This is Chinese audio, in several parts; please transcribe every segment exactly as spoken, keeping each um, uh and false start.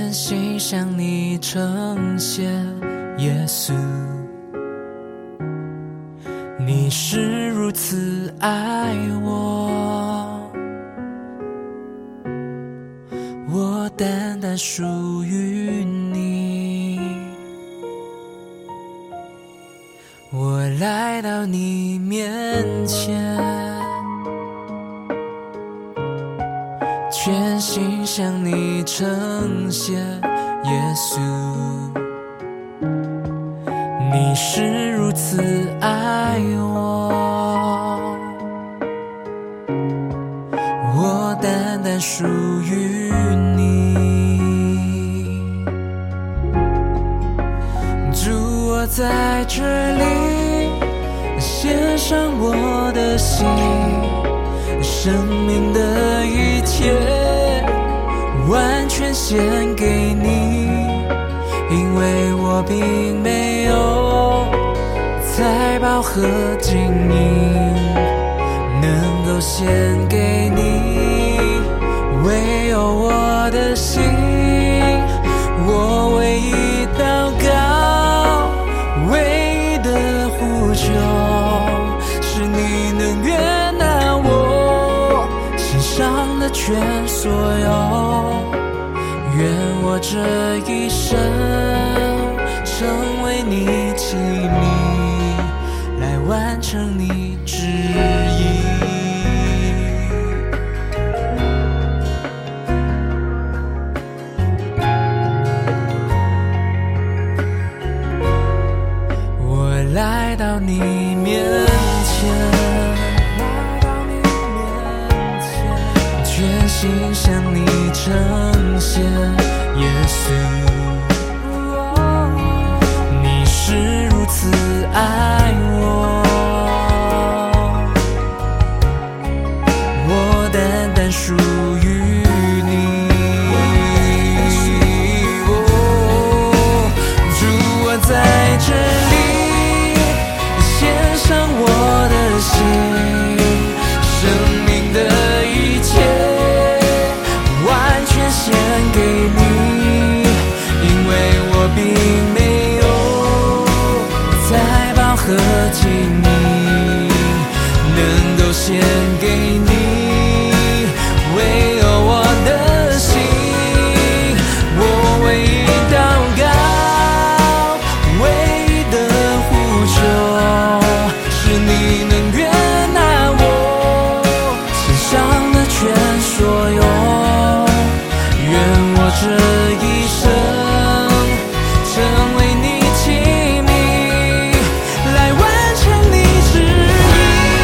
全心向你呈现。耶稣，你是如此爱我，我单单属于你。我来到你面前，全心向你呈现。耶稣，你是如此爱我，我单单属于你。主，我在这里献上我的心，生命的一切完全献给你，因为我并没有财宝和金银能够献给你，唯有我的心，我唯一祷告，唯一的呼求，是你能悦纳我心上的全所有。愿我这一生成为你器皿，来完成你旨意。我来到你面前，全心向你呈现。耶稣，你是如此爱我，我单单属于你。主，我在这里献上我的心，生命的一切完全献给你，因为我并没有财宝和金银能够献给你，唯有我的心，我唯一祷告，唯一的呼求，是你能悦纳我身上的全所有。愿我这一生成为你器皿，来完成你旨意。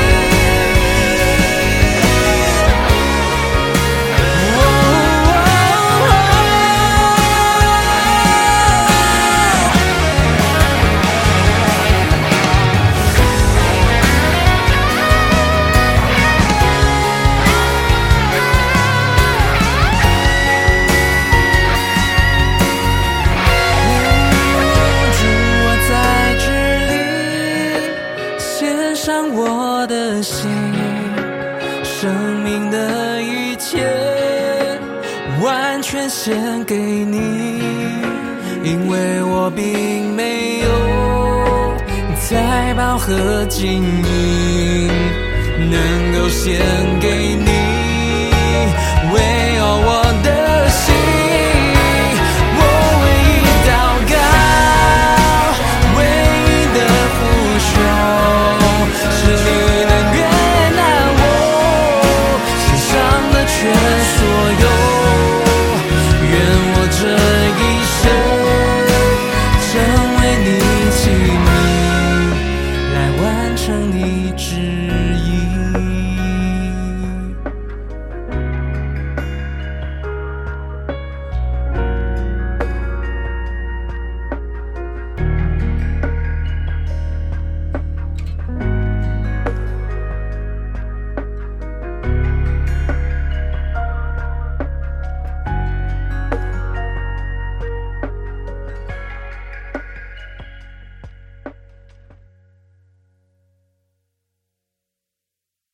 哦哦上我的心，生命的一切完全献给你，因为我并没有财宝和金银能够献给你。